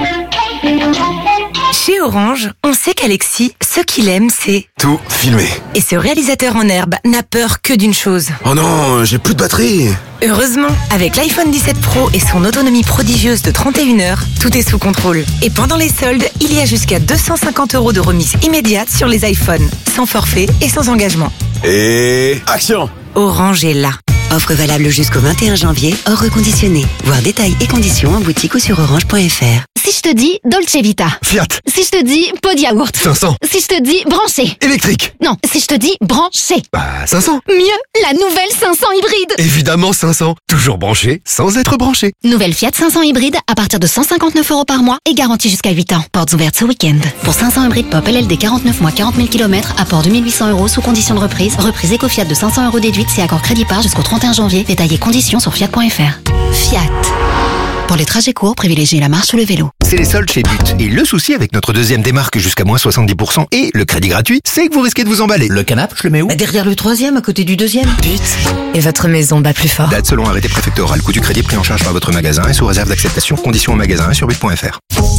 Chez Orange, on sait qu'Alexis, ce qu'il aime, c'est... Tout filmé. Et ce réalisateur en herbe n'a peur que d'une chose. Oh non, j'ai plus de batterie. Heureusement, avec l'iPhone 17 Pro et son autonomie prodigieuse de 31 heures, tout est sous contrôle. Et pendant les soldes, il y a jusqu'à 250 € de remise immédiate sur les iPhones, sans forfait et sans engagement. Et... action! Orange est là. Offre valable jusqu'au 21 janvier, hors reconditionné. Voir détails et conditions en boutique ou sur orange.fr. Si je te dis Dolce Vita. Fiat. Si je te dis pot de yaourt. 500. Si je te dis branché. Électrique. Non, si je te dis branché. 500. Mieux, la nouvelle 500 hybride. Évidemment 500. Toujours branché sans être branché. Nouvelle Fiat 500 hybride à partir de 159 € par mois et garantie jusqu'à 8 ans. Portes ouvertes ce week-end. Pour 500 hybride pop LLD 49 mois, 40 000 km, apport 2800 € sous condition de reprise. Reprise éco-Fiat de 500 € déduite si accord crédit par jusqu'au 31 janvier. Détaillés conditions sur Fiat.fr. Fiat. Pour les trajets courts, privilégiez la marche ou le vélo. C'est les soldes chez But. Et le souci avec notre deuxième démarque jusqu'à moins 70% et le crédit gratuit, c'est que vous risquez de vous emballer. Le canapé, je le mets où? Derrière le troisième, à côté du deuxième. But. Et votre maison bat plus fort. Date selon arrêté préfectoral. Coût du crédit pris en charge par votre magasin et sous réserve d'acceptation. Conditions au magasin et sur but.fr.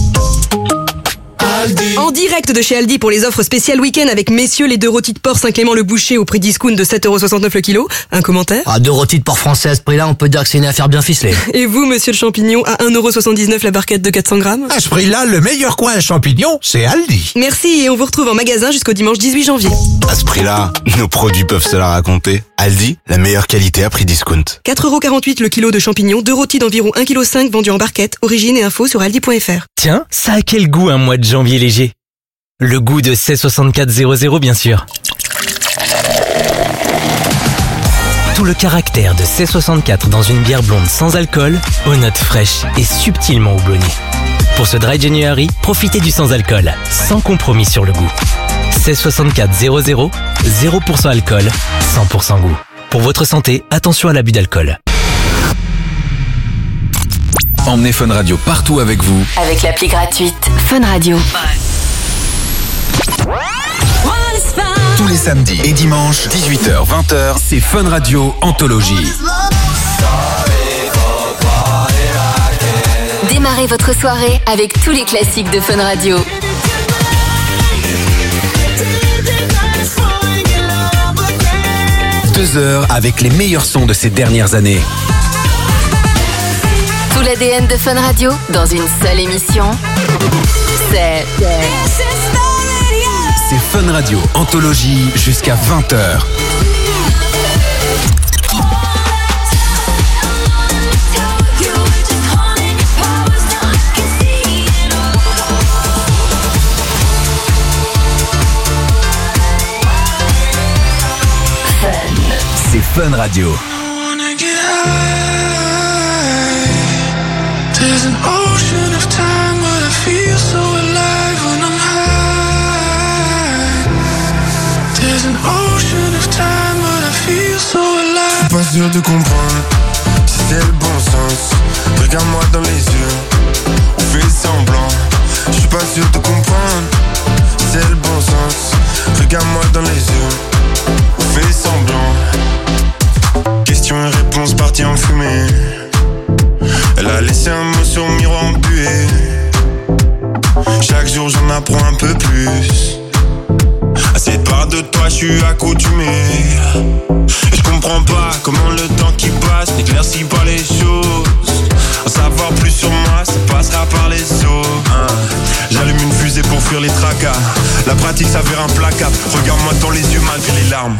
En direct de chez Aldi pour les offres spéciales week-end avec messieurs les 2 rôtis de porc Saint-Clément-le-Boucher au prix discount de 7,69 € le kilo. Un commentaire? 2 rôtis de porc français à ce prix-là, on peut dire que c'est une affaire bien ficelée. Et vous, monsieur le champignon, à 1,79 € la barquette de 400 grammes? À ce prix-là, le meilleur coin à champignons, c'est Aldi. Merci et on vous retrouve en magasin jusqu'au dimanche 18 janvier. À ce prix-là, nos produits peuvent se la raconter. Aldi, la meilleure qualité à prix discount. 4,48 € le kilo de champignons, 2 rôtis d'environ 1,5 kg vendus en barquette. Origine et info sur aldi.fr. Tiens, ça a quel goût un mois de janvier léger? Le goût de 166400 bien sûr. Tout le caractère de C64 dans une bière blonde sans alcool, aux notes fraîches et subtilement houblonnées. Pour ce Dry January, profitez du sans alcool, sans compromis sur le goût. C6400, 0% alcool, 100% goût. Pour votre santé, attention à l'abus d'alcool. Emmenez Fun Radio partout avec vous. Avec l'appli gratuite Fun Radio. Tous les samedis et dimanches, 18h-20h, c'est Fun Radio Anthologie. Démarrez votre soirée avec tous les classiques de Fun Radio. 2 heures avec les meilleurs sons de ces dernières années. Tout l'ADN de Fun Radio dans une seule émission. C'est Fun Radio Anthologie jusqu'à 20h. C'est Fun Radio. There's an ocean of time, but I feel so alive when I'm high. There's an ocean of time, but I feel so alive. Je suis pas sûr de comprendre si c'est le bon sens. Regarde-moi dans les yeux, on fait semblant. Je suis pas sûr de comprendre si c'est le bon sens. Regarde-moi dans les yeux, on fait semblant. Questions et réponses parties en fumée. Elle a laissé un mot sur le miroir embué. Chaque jour j'en apprends un peu plus. À cette part de toi je suis accoutumé. Et je comprends pas comment le temps qui passe n'éclaircit pas les choses. En savoir plus sur moi, ça passera par les os. J'allume une fusée pour fuir les tracas. La pratique s'avère implacable. Regarde-moi dans les yeux malgré les larmes.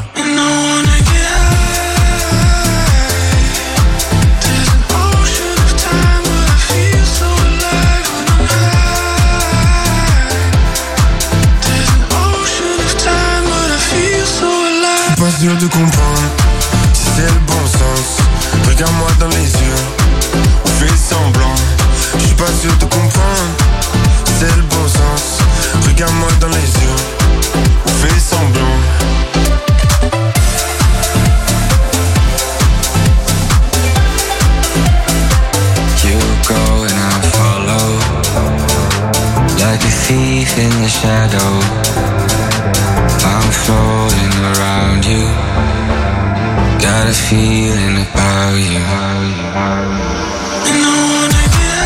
Pas sûr de comprendre si c'est le bon sens. Regarde-moi dans les yeux, on fait semblant. Je suis pas sûr de comprendre si c'est le bon sens. Regarde-moi dans les yeux, on fait semblant. You go and I follow, like a thief in the shadow. I'm floating around you. Got a feeling about you. And I wanna get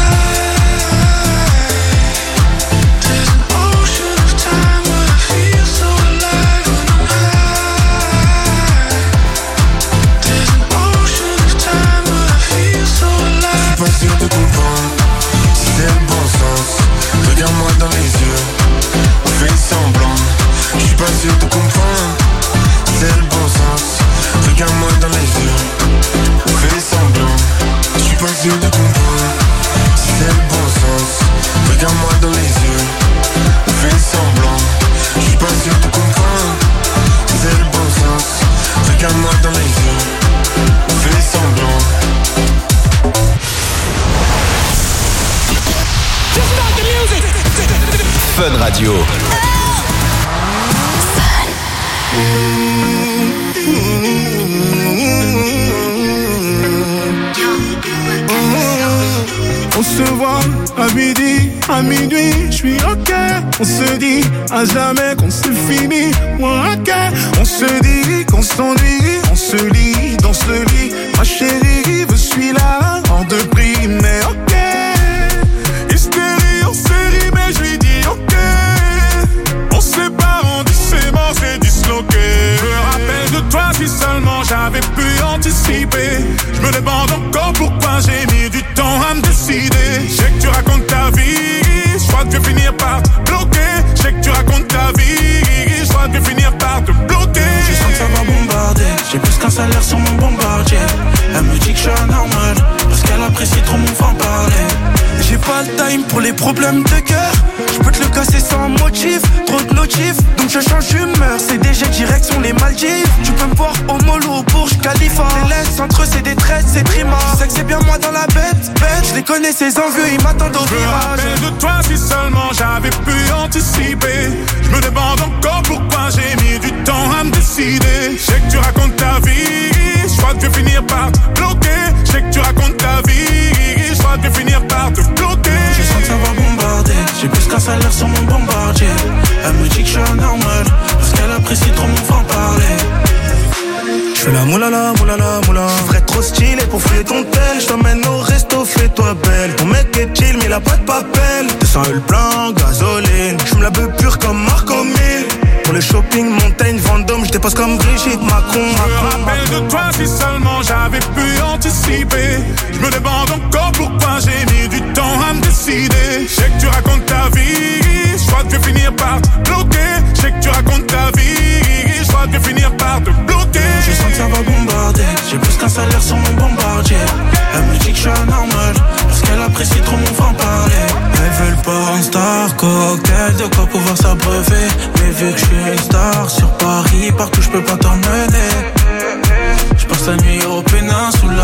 high. There's an ocean of time, but I feel so alive when I'm high. There's an ocean of time, but I feel so alive. Je suis pas sûr de comprendre si c'est le bon sens. Regarde-moi dans les yeux, on fait semblant. Je suis pas sûr de comprendre, c'est le bon sens. Regarde-moi dans les yeux, on fait semblant. Je suis pas sûr de comprendre, c'est le bon sens. Regarde-moi dans les yeux, on fait semblant. Je suis pas sûr de comprendre, c'est le bon sens. Regarde-moi dans les yeux, on fait semblant. Fun Radio. On se voit à midi, à minuit, je suis ok. On se dit à jamais qu'on c'est fini, moi ok. On se dit qu'on s'ennuie, on se lit dans ce lit. Ma chérie, je suis là, hors de prix, mais ok. Hystérie en série, mais je lui dis ok. On se sépare, on dit c'est mort, c'est disloqué. Je me rappelle de toi si seulement j'avais pu anticiper. Je me demande encore pourquoi j'ai mis du temps à me décider. Je sais que tu racontes ta vie, je crois que je vais finir par te bloquer. Je sais que tu racontes ta vie, je crois que je vais finir par te bloquer. Je sens que ça va bombarder, j'ai plus qu'un salaire sur mon bombardier. Elle me dit que je suis anormal, parce qu'elle apprécie trop mon franc-parler. J'ai pas le time pour les problèmes de cœur. Je peux te le casser sans motif, trop de notifs, donc je change d'humeur. CDG direction les Maldives. Tu peux me voir au mollo, au Burj Khalifa. Les laisse entre eux c'est des traites, c'est prima. Je sais que c'est bien moi dans la bête. Je les connais ces envieux, ils m'attendent au virage. Je me rappelle de toi si seulement j'avais pu anticiper. Je me demande encore pourquoi j'ai mis du temps à me décider. Je sais que tu racontes ta vie, je crois que je vais finir par te bloquer. Je sais que tu racontes ta vie, je crois que je vais finir par te bloquer. Je sens que ça va bombarder, j'ai plus qu'un salaire sur mon bombardier. Elle me dit que je suis anormal, parce qu'elle apprécie trop mon franc-parler. Je fais la moulala, moulala, moula. Je ferais trop stylé pour fouiller ton tel. Je t'emmène au resto, fais-toi belle. Ton mec est chill, mais il a pas de papel. 200 le plein, gasoline. Je me la veux pure comme Marco 1000. Pour le shopping, Montaigne, Vendôme, je dépasse comme Brigitte Macron. Je me rappelle de toi si seulement j'avais pu anticiper. Je me demande encore pourquoi j'ai mis du temps à me décider. Je sais que tu racontes ta vie, je crois que je vais finir par te bloquer. Je sais que tu racontes ta vie, je crois que je vais finir par te bloquer. Je sens que ça va bombarder, j'ai plus qu'un salaire sur mon bombardier. Elle me dit que je suis anormal, parce qu'elle apprécie trop mon franc-parler. Elles veulent pas un star cocktail, de quoi pouvoir s'abreuver. Mais vu que je suis une star sur Paris, partout je peux pas t'emmener. Je passe la nuit au péninsula.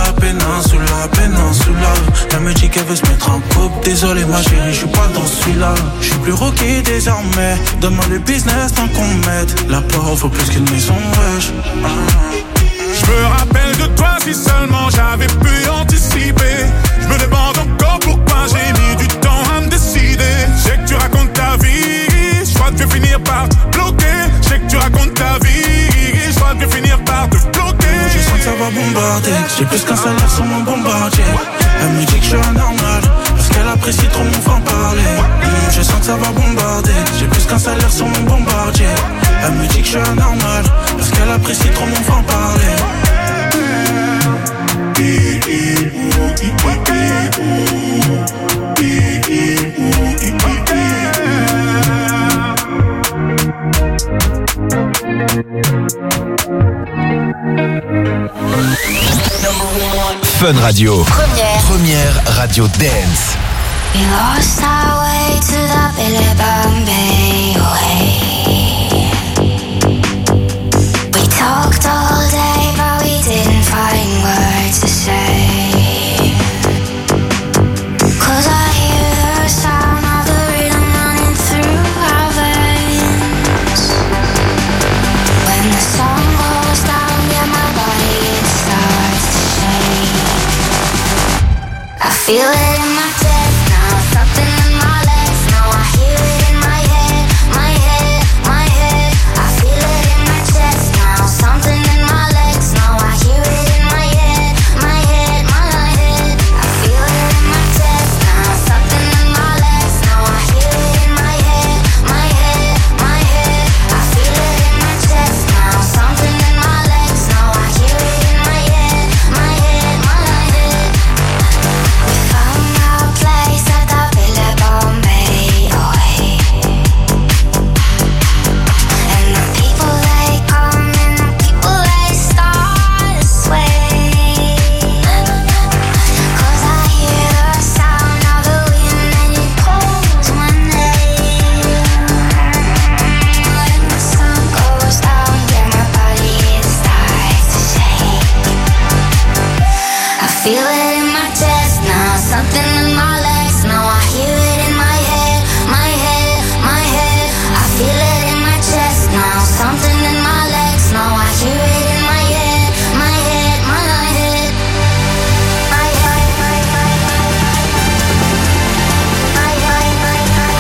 Elle me dit qu'elle veut se mettre en couple. Désolé ma chérie, je suis pas dans celui-là. Je suis plus rookie désormais. Donne-moi le business tant qu'on m'aide. La porte vaut plus qu'une maison, wesh. Je me rappelle de toi si seulement j'avais pu anticiper. Je me demande encore pourquoi j'ai mis du temps à me décider. Je sais que tu racontes ta vie, je crois que je vais finir par te bloquer. Je sais que tu racontes ta vie, je crois que je vais finir par te bloquer. Je sens que ça va bombarder, j'ai plus qu'un salaire sur mon bombardier. Elle me dit que je suis anormal, parce qu'elle apprécie trop mon franc-parler. Je sens que ça va bombarder, j'ai plus qu'un salaire sur mon bombardier. Elle me dit que je suis anormal, parce qu'elle apprécie trop mon franc-parler. Fun Radio. Première radio dance. We lost our way to the Billy Bombay way. We talked all day, but we didn't find words to say. 'Cause I hear the sound of the rhythm running through our veins. When the sun goes down, yeah, my body it starts to shake. I feel it in my chest now, something in my legs now. I hear it in my head, my head, my head. I feel it in my chest now, something in my legs now. I hear it in my head, my head, my head. I feel it in my chest now, something in my legs now. I hear it in my head, my head, my head. I feel it in my chest now, something in my legs now. I hear it in my head, my head, my head. We found our place at the Villa Bombay, and the people they come and the people they start to sway. 'Cause I hear the sound of the wind and it calls my name. When the sun goes down, yeah, my body it starts to shake. I feel it in my chest now, something in my legs now. I hear it in my head, my head, my head. I feel it in my chest now, something in my legs now. I hear it in my head, my head, my head. My head, my head, my head, my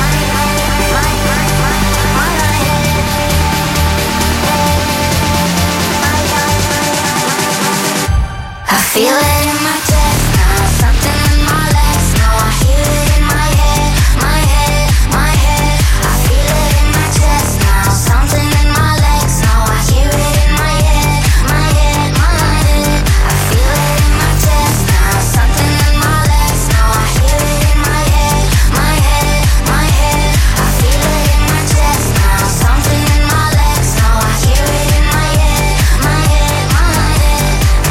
head. I feel it in my chest now, something in my legs now. I hear it in my head, my head, my head. I feel it in my chest now, something in my legs now. I hear it in my head, my head, my head. I feel it in my chest now, something in my legs now. I hear it in my head, my head, my head. I feel it in my chest now, something in my legs now. I hear it in my head, my head, my head.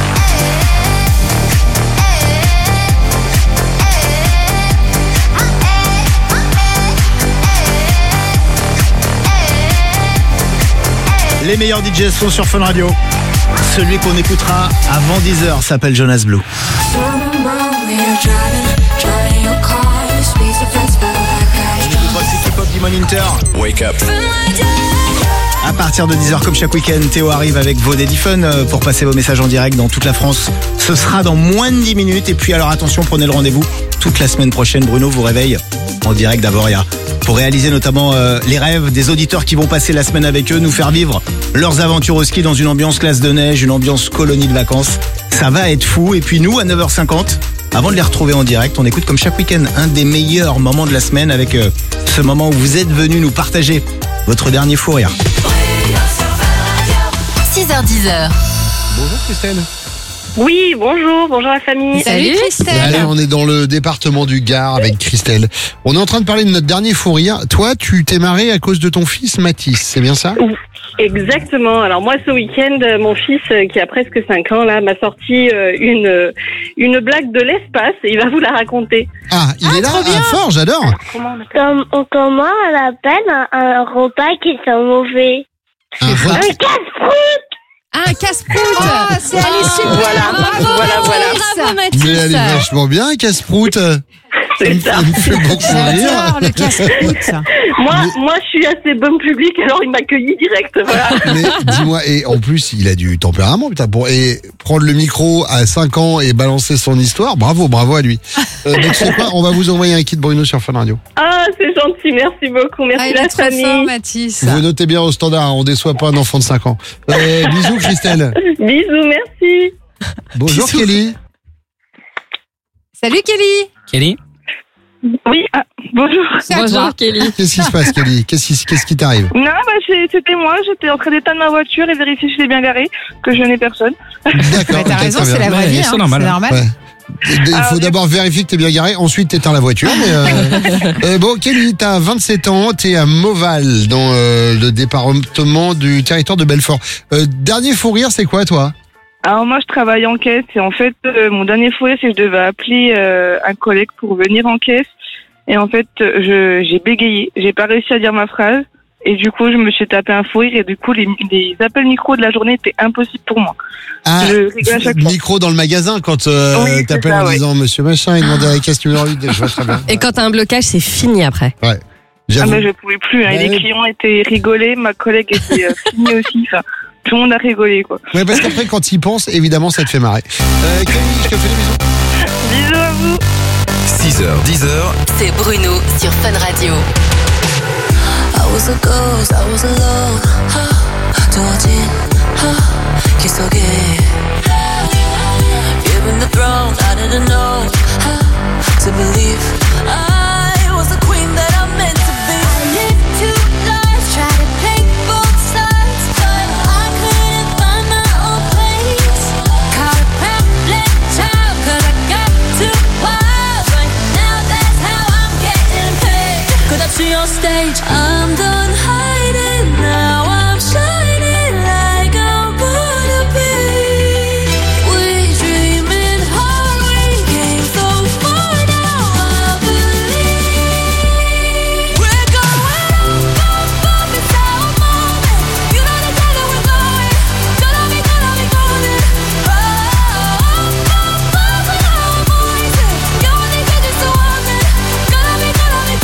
Les meilleurs DJs sont sur Fun Radio. Celui qu'on écoutera avant 10h s'appelle Jonas Blue. Voici K-pop Demon Inter. Wake up. À partir de 10h comme chaque week-end, Théo arrive avec vos Daddy Fun pour passer vos messages en direct dans toute la France. Ce sera dans moins de 10 minutes. Et puis alors attention, prenez le rendez-vous. Toute la semaine prochaine, Bruno vous réveille en direct d'Avoria. Pour réaliser notamment les rêves des auditeurs qui vont passer la semaine avec eux, nous faire vivre leurs aventures au ski dans une ambiance glace de neige, une ambiance colonie de vacances. Ça va être fou. Et puis nous, à 9h50, avant de les retrouver en direct, on écoute comme chaque week-end un des meilleurs moments de la semaine avec ce moment où vous êtes venus nous partager votre dernier fou rire. 6h10. Bonjour Christelle. Oui, bonjour la famille. Salut Christelle. Allez, on est dans le département du Gard avec Christelle. On est en train de parler de notre dernier fou rire. Toi, tu t'es marré à cause de ton fils Mathis, c'est bien ça? Exactement. Alors moi, ce week-end, mon fils, qui a presque 5 ans, là, m'a sorti une blague de l'espace et il va vous la raconter. Ah, il est là, fort, j'adore. Comment on appelle un repas qui sent mauvais? Un casse-croûte. Un casse-croûte. Oh, c'est elle est super. Voilà. Bravo Mathis. Mais elle est vachement bien, casse-proute. C'est ça. Il me fait beaucoup rire. J'adore le casse-croûte. Moi, je suis assez bon public, alors il m'accueille direct. Voilà. Mais dis-moi, et en plus, il a du tempérament, putain, et prendre le micro à 5 ans et balancer son histoire, bravo à lui. Donc, tu sais quoi, on va vous envoyer un kit Bruno sur Fun Radio. Ah, c'est gentil, merci beaucoup, merci la famille. Fort, Mathis. Vous notez bien au standard, on déçoit pas un enfant de 5 ans. Bisous Christelle. Bisous, merci. Bonjour Bisous. Kelly. Salut Kelly. Kelly? Oui, bonjour. Bonjour Kelly. Qu'est-ce qui se passe Kelly? Qu'est-ce qui t'arrive? Non, c'était moi, j'étais en train d'éteindre ma voiture et vérifier si j'étais bien garée, que je n'ai personne. D'accord. T'as raison, c'est la vraie vie, c'est normal. Ouais. Il faut d'abord vérifier que t'es bien garé, ensuite t'éteins la voiture. Mais bon, Kelly, t'as 27 ans, t'es à Mauval, dans le département du territoire de Belfort. Dernier fou rire, c'est quoi toi? Alors moi, je travaille en caisse et en fait, mon dernier fou rire, c'est que je devais appeler un collègue pour venir en caisse. Et en fait, j'ai bégayé, j'ai pas réussi à dire ma phrase. Et du coup, je me suis tapé un fou rire et du coup, les appels micro de la journée étaient impossibles pour moi. Ah, je rigole à chaque fois. micro dans le magasin quand Oui, t'appelles ça, en disant Monsieur Machin, il demandait la caisse numéro 8, je vois très bien. Et quand t'as un blocage, c'est fini après. Ouais. Ah ben, je pouvais plus, hein. Ouais. Les clients étaient rigolés, ma collègue était finie aussi, enfin, tout le monde a rigolé, quoi. Ouais, parce qu'après, quand il pense, évidemment, ça te fait marrer. Kelly, je te fais des bisous. Bisous à vous. 6h, 10h, C'est Bruno sur Fun Radio. I was a ghost, I was alone. 두어진 기속에 Given the throne, I didn't know to believe I was the queen that I meant to be. I lived two lives, tried to take both sides, but I couldn't find my own place. Caught a pamphlet child, 'cause I got too wild. But now that's how I'm getting paid. Could I see on stage? I'm done hiding, now I'm shining like I'm born to be. We dreaming hard, we came so far, now I believe. We're going up, it's our moment. You know the day that we're going. Gonna be golden. Up, with our voices. You only get just to want it. Gonna be golden.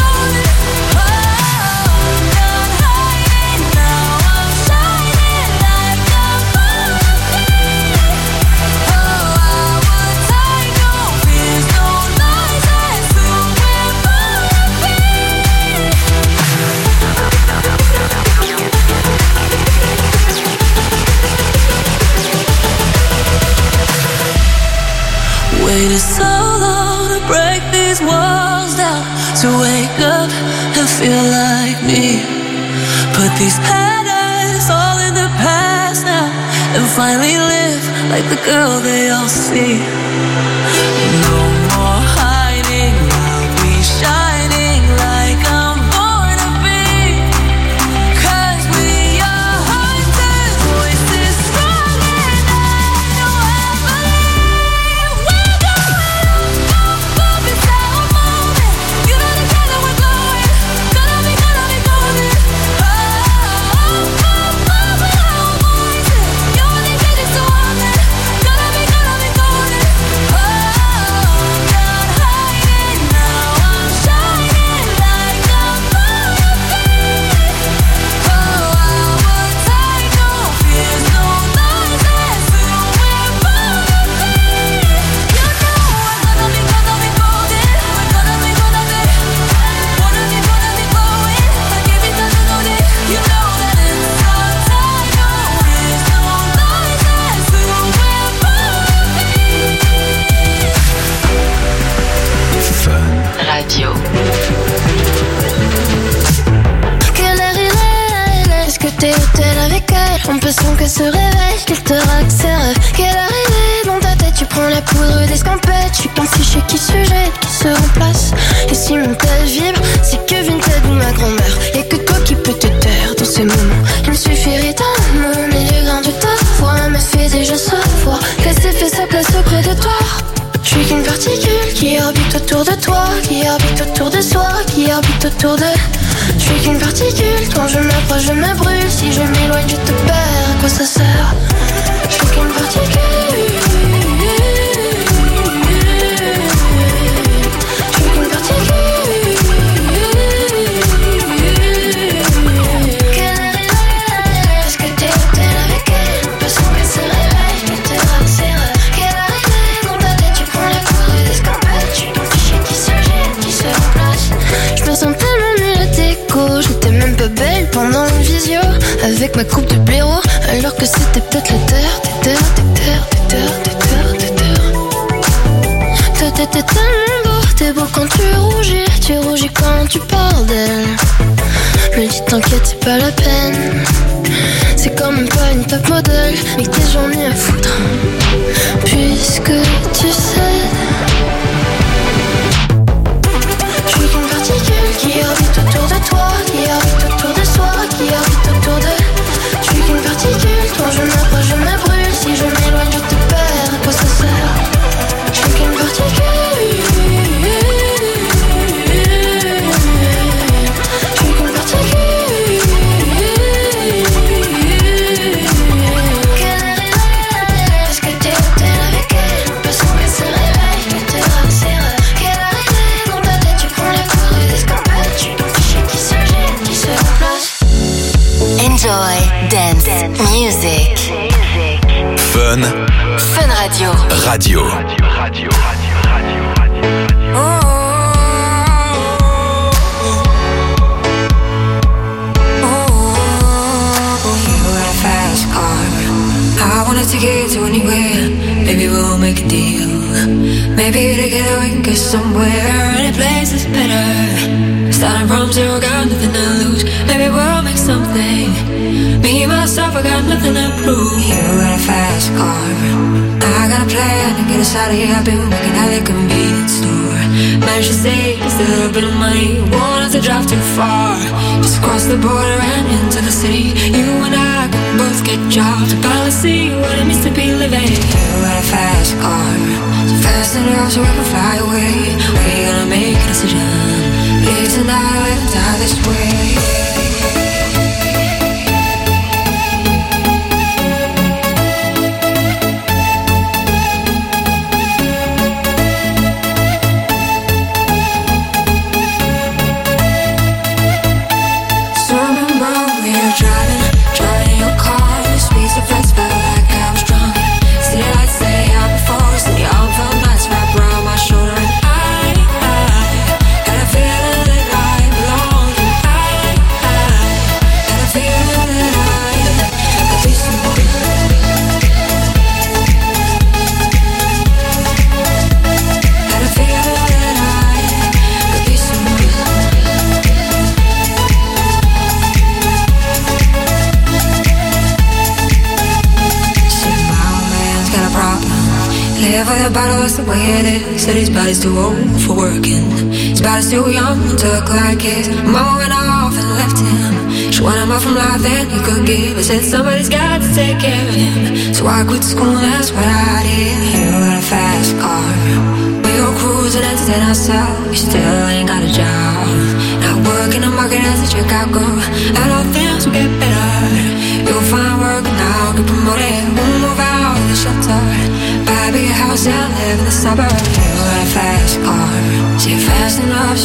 Waited so long to break these walls down, to wake up and feel like me. Put these patterns all in the past now, and finally live like the girl they all see. No more hiding, I'll be shining like I'm born to be. 'Cause we are hunters, voices strong, and I know I believe. We're going up, it's our moment. You know the day that we're going. Gonna be golden. Up, with our voices. You only get just to want it. Gonna be golden. I'm done hiding, now I'm shining like I'm born to be. Oh, our time, no fears, no lies, that's who we're born to be. You know we're gonna be golden. We're gonna be golden. Wanna be glowing, like every time you know it. You know that it's our time, no fears, no lies, that's who we're born to be. Fun Radio. Quelle heure il est? Est-ce que t'es au tel avec elle? L'impression qu'elle se réveille, qu'elle te raconte ses rêves, qu'elle est arrivée dans ta tête. Tu prends la poudre d'escampette. Je suis qu'un fichier qui se jette, qui se remplace. Et si mon tel vibre, c'est que Vinted ou ma grand-mère. Y'a que toi qui peux te taire dans ces moments. Il me suffirait d'un mot, mais le grain de ta voix me fait déjà savoir qu'elle s'est fait sa place auprès de toi. Je suis qu'une particule qui orbite autour de toi, qui orbite autour de soi, qui orbite autour de... Je suis qu'une particule, quand je m'approche je me brûle. Si je m'éloigne je te perds, à quoi ça sert? Je suis qu'une particule. Belle pendant une visio avec ma coupe de blaireau, alors que c'était peut-être la terre. Toi t'étais tellement beau, t'es beau quand tu rougis quand tu parles d'elle. Je me dis t'inquiète c'est pas la peine, c'est quand même pas une top modèle, mais que j'en ai à foutre, puisque tu sais. Je suis qu'une particule qui orbite autour de toi, qui orbite autour de soi, qui orbite autour de... Je suis qu'une particule, quand je m'approche je me brûle. Si je m'éloigne je te perds, à quoi ça sert? Je suis qu'une particule. Je suis qu'une particule. Qu'elle est réveillée, parce que t'es hôtel avec elle. Parce qu'elle se réveille, qu'elle te raconte ses rêves. Qu'elle est arrivée dans ta tête, tu prends la poudre d'escampette. Je suis ton fichier qui se jette, qui se remplace. Enjoy dance music. Fun Radio. I wanna take it to anywhere. Maybe we'll make a deal. Maybe together we can get somewhere. Any place is better. Starting from zero, got nothing to lose. Maybe we'll make something. Me, myself, I got nothing to prove. You got a fast car. I got a plan to get us out of here. I've been working at the convenience store. Managed to save just a little bit of money. Won't have to drive too far. Just cross the border and into the city. You and I can both get jobs and finally see what it means to be living. You got a fast car, so fast enough so we can fly away. We're gonna make a decision. Live tonight, live and die this way. The bottle is the way it is. Said his body's too old for working. His body's too young to look like his. Mama went off and left him. She wanted more from life than he could give. I said somebody's got to take care of him. So I quit school and that's what I did. You got a fast car. We go cruising and entertain ourselves. You still ain't got a job. Now work in the market as a checkout girl. And all things will get better. You'll find work and I'll get promoted. We'll move out of the shelter. Buy a big house and live in the suburbs. You got a fast car. See, fast enough.